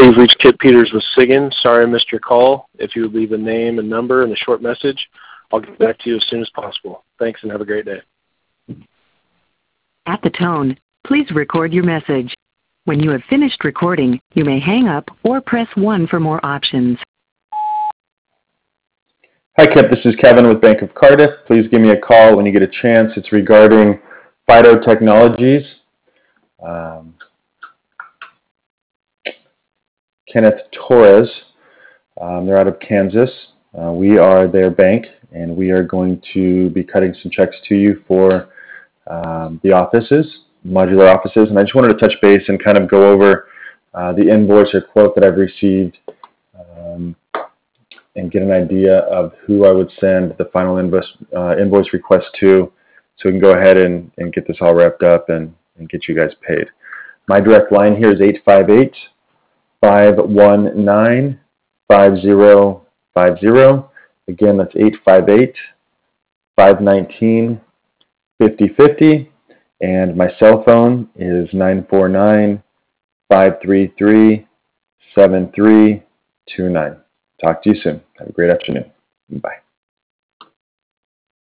You've reached Kit Peters with SIGIN. Sorry I missed your call. If you would leave a name and number and a short message, I'll get back to you as soon as possible. Thanks and have a great day. At the tone, please record your message. When you have finished recording, you may hang up or press 1 for more options. Hi, Kip. This is Kevin with Bank of Cardiff. Please give me a call when you get a chance. It's regarding FIDO Technologies. Kenneth Torres. They're out of Kansas. We are their bank, and we are going to be cutting some checks to you for the offices, modular offices. And I just wanted to touch base and kind of go over the invoice or quote that I've received and get an idea of who I would send the final invoice request to, so we can go ahead and get this all wrapped up and get you guys paid. My direct line here is 858-519-5050. Again, that's 858-519-5050. And my cell phone is 949-533-7329. Talk to you soon. Have a great afternoon. Bye.